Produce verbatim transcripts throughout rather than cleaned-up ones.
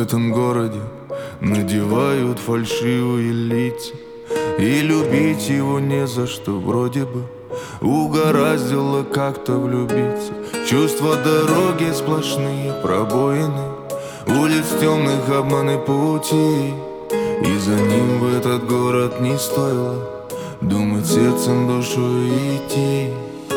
этом городе надевают фальшивые лица, и любить его не за что, вроде бы угораздило как-то влюбиться. Чувства дороги сплошные пробоины, улиц темных обманы пути, и за ним в этот город не стоило думать сердцем, душой идти.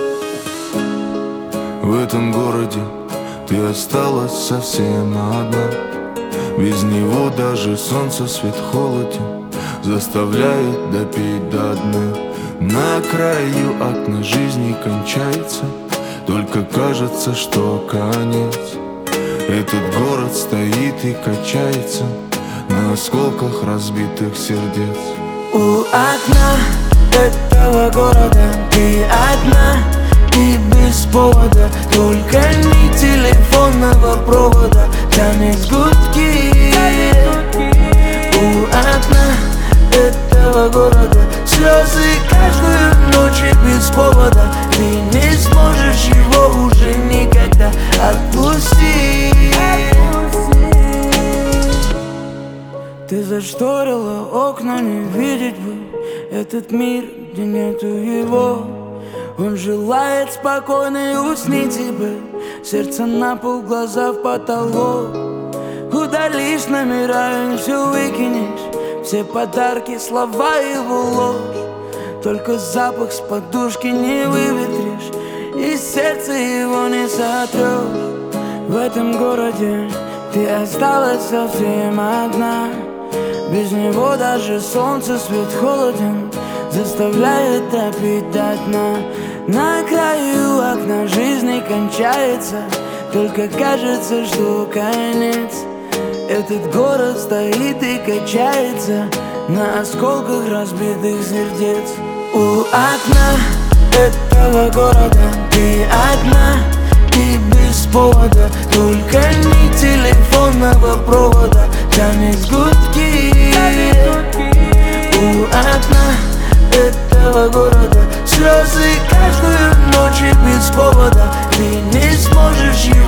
В этом городе ты осталась совсем одна, без него даже солнце свет холоден, заставляет допить до дна. На краю окна жизни кончается, только кажется, что конец. Этот город стоит и качается на осколках разбитых сердец. У окна этого города ты одна и без повода, только ни телефонного провода тянет гудки. У окна этого города слезы каждую ночь и без повода. Ты не сможешь его уже никогда отпустить. Ты зашторила окна, не видеть бы этот мир, где нету его. Он желает спокойно и уснить тебе, сердце на пол, глаза в потолок. Удалишь номера и все выкинешь, все подарки, слова его ложь. Только запах с подушки не выветришь, и сердце его не сотрешь. В этом городе ты осталась совсем одна, без него даже солнце свет холоден, заставляет допить до дна. На краю окна жизни кончается, только кажется, что конец. Этот город стоит и качается на осколках разбитых сердец. У окна этого города ты одна и без повода, только ни телефонного провода тянет гудки. У окна этого города слезы каждую ночь и без повода. Ты не сможешь его